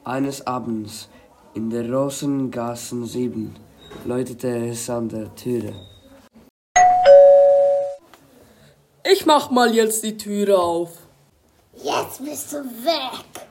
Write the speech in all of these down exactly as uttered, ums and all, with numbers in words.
Eines Abends in der Rosengassen sieben läutete es an der Türe. Ich mach mal jetzt die Türe auf. Jetzt bist du weg.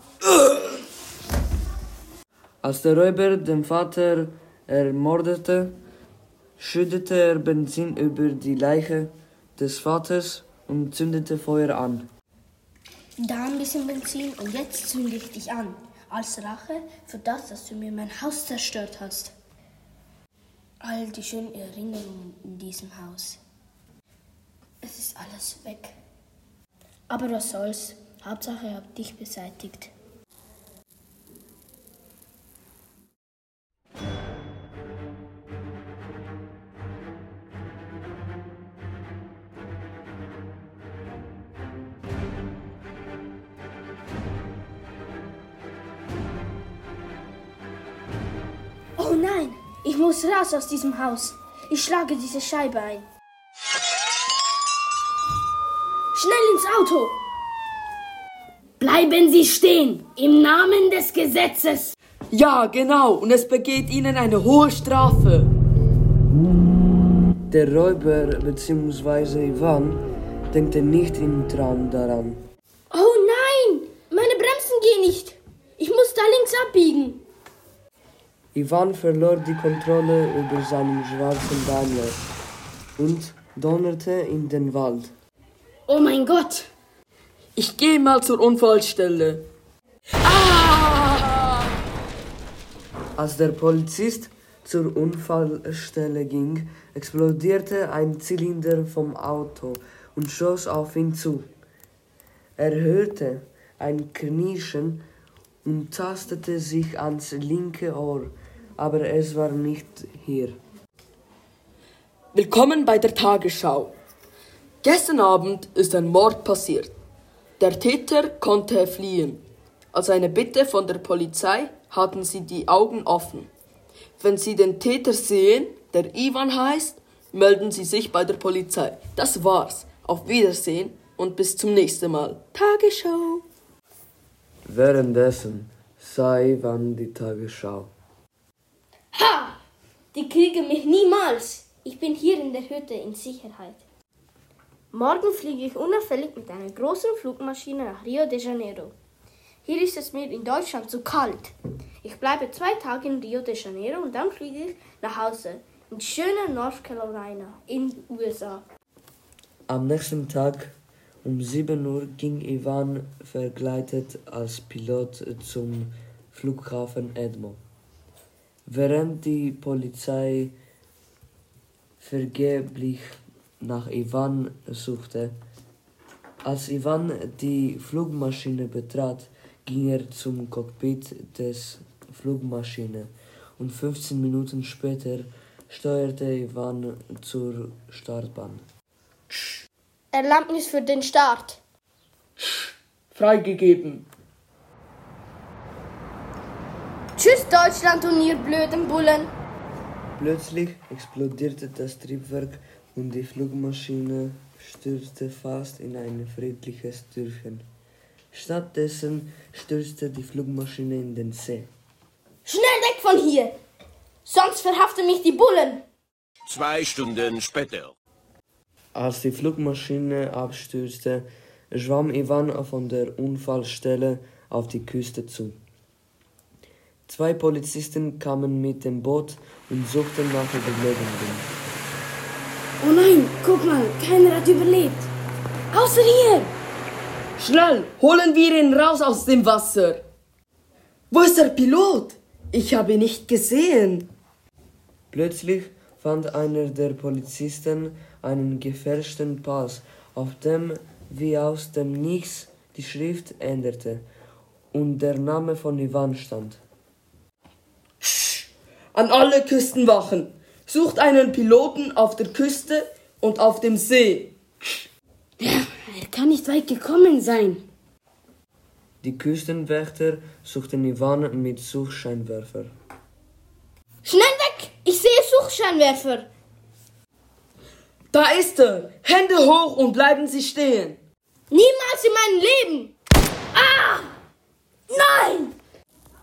Als der Räuber den Vater ermordete, schüttete er Benzin über die Leiche des Vaters und zündete Feuer an. Da ein bisschen Benzin und jetzt zünde ich dich an. Als Rache für das, dass du mir mein Haus zerstört hast. All die schönen Erinnerungen in diesem Haus. Es ist alles weg. Aber was soll's? Hauptsache, ich hab dich beseitigt. Oh nein, ich muss raus aus diesem Haus. Ich schlage diese Scheibe ein. Schnell ins Auto! Bleiben Sie stehen, im Namen des Gesetzes. Ja, genau, und es begeht Ihnen eine hohe Strafe. Der Räuber bzw. Ivan denkte nicht im Traum daran. Oh nein, meine Bremsen gehen nicht. Ich muss da links abbiegen. Ivan verlor die Kontrolle über seinen schwarzen Daimler und donnerte in den Wald. Oh mein Gott! Ich gehe mal zur Unfallstelle. Ah! Als der Polizist zur Unfallstelle ging, explodierte ein Zylinder vom Auto und schoss auf ihn zu. Er hörte ein Knirschen und tastete sich ans linke Ohr, aber es war nicht hier. Willkommen bei der Tagesschau. Gestern Abend ist ein Mord passiert. Der Täter konnte fliehen. Als eine Bitte von der Polizei hatten sie die Augen offen. Wenn Sie den Täter sehen, der Ivan heißt, melden Sie sich bei der Polizei. Das war's. Auf Wiedersehen und bis zum nächsten Mal. Tagesschau. Währenddessen sah Ivan die Tagesschau. Ha! Die kriegen mich niemals. Ich bin hier in der Hütte in Sicherheit. Morgen fliege ich unauffällig mit einer großen Flugmaschine nach Rio de Janeiro. Hier ist es mir in Deutschland zu kalt. Ich bleibe zwei Tage in Rio de Janeiro und dann fliege ich nach Hause in schöne North Carolina in den U S A. Am nächsten Tag um sieben Uhr ging Ivan verkleidet als Pilot zum Flughafen Edmo. Während die Polizei vergeblich nach Ivan suchte, als Ivan die Flugmaschine betrat, ging er zum Cockpit des Flugmaschine und fünfzehn Minuten später steuerte Ivan zur Startbahn. Erlaubnis für den Start. Freigegeben. Tschüss Deutschland und ihr blöden Bullen. Plötzlich explodierte das Triebwerk und die Flugmaschine stürzte fast in ein friedliches Dörfchen. Stattdessen stürzte die Flugmaschine in den See. Schnell weg von hier, sonst verhaften mich die Bullen. Zwei Stunden später. Als die Flugmaschine abstürzte, schwamm Ivan von der Unfallstelle auf die Küste zu. Zwei Polizisten kamen mit dem Boot und suchten nach Überlebenden. Oh nein, guck mal, keiner hat überlebt. Außer hier! Schnell, holen wir ihn raus aus dem Wasser. Wo ist der Pilot? Ich habe ihn nicht gesehen. Plötzlich fand einer der Polizisten einen gefälschten Pass, auf dem wie aus dem Nichts die Schrift änderte und der Name von Ivan stand. An alle Küstenwachen. Sucht einen Piloten auf der Küste und auf dem See. Er kann nicht weit gekommen sein. Die Küstenwächter suchten Ivan mit Suchscheinwerfer. Schnell weg, ich sehe Suchscheinwerfer. Da ist er. Hände hoch und bleiben Sie stehen. Niemals in meinem Leben. Ah! Nein!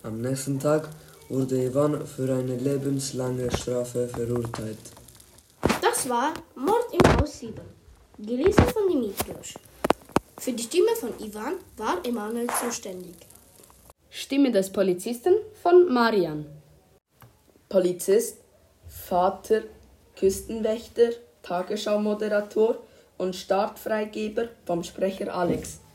Am nächsten Tag wurde Ivan für eine lebenslange Strafe verurteilt. Das war Mord im Haus sieben, gelesen von Dimitrios. Für die Stimme von Ivan war Emanuel zuständig. Stimme des Polizisten von Marian. Polizist, Vater, Küstenwächter, Tagesschau-Moderator und Startfreigeber vom Sprecher Alex.